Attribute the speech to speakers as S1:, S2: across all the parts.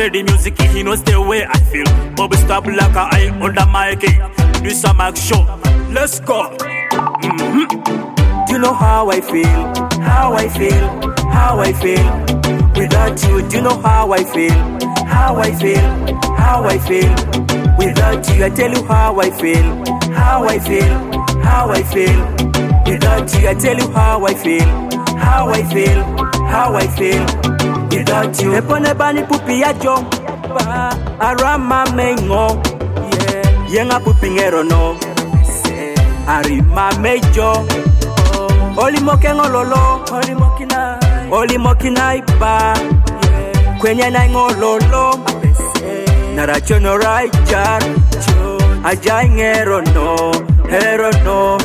S1: play the music, he knows the way I feel. Bobby stop like a eye under my key. Do some action, let's go. Do you know how I feel? How I feel? How I feel? Without you, do you know how I feel? How I feel? How I feel? Without you, I tell you how I feel. How I feel? How I feel? Without you, I tell you how I feel. How I feel? How I feel? Without you, epone bani pupi ya jom arama mengo yenga pupi ngero no arima mejo oli mokengo lolo oli mokina iba kwenye na ngololo narachono raichar ajai ngero no hero no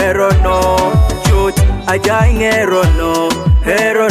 S1: chut ajai ngero no hero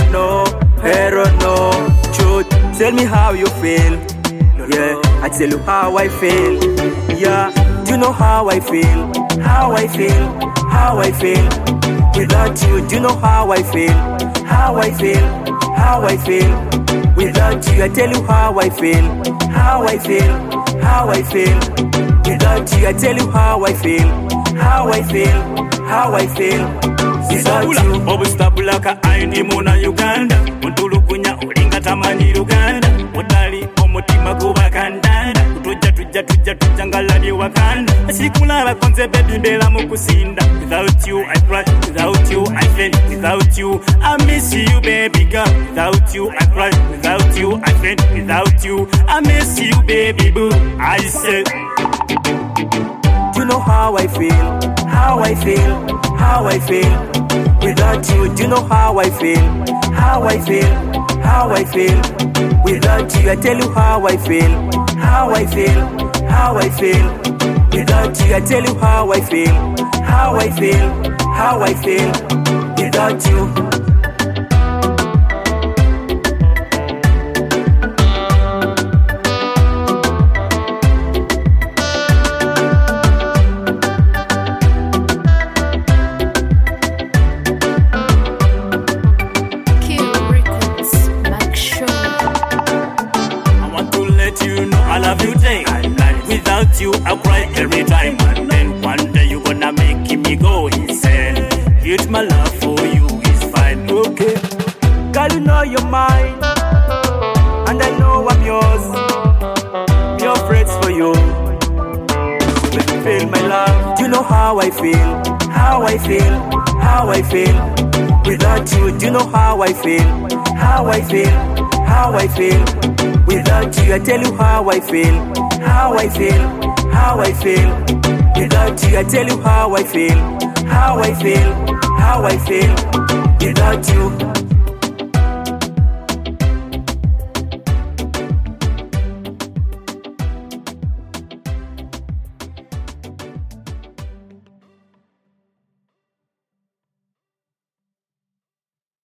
S1: no chut. Tell me how you feel. Yeah, I tell you how I feel. Yeah, do you know how I feel? How I feel? How I feel? Without you, do you know how I feel? How I feel? How I feel? Without you, I tell you how I feel. How I feel? How I feel? Without you, I tell you how I feel. How I feel? How I feel? Without you, obustabulaka aini muna Uganda. Untulu kunya ulinga tamani Uganda. Udali omutima kuba kandanda. Tuja ngalani wakanda. Asikulala konze baby mbela mukusinda. Without you I cry, without you I faint, without you I miss you baby girl. Without you I cry, without you I faint, without you I miss you baby boo. I said, do you know how I feel? How I feel? How I feel? Without you, do you know how I feel? How I feel? How I feel? Without you, I tell you how I feel. How I feel? How I feel? Without you, I tell you how I feel. How I feel? How I feel? Without you.
S2: I love you day and night. Without you, I cry every time. And then one day you gonna make me go insane. Yet my love for you is fine.
S1: Okay, girl, you know you're mine, and I know I'm yours. Your friends for you. Let me feel my love. Do you know how I feel? How I feel? How I feel? Without you, do you know how I feel? How I feel? How I feel? Without you, I tell you how I feel. How I feel? How I feel? Without you, I tell you how I feel. How I feel? How I feel? Without you.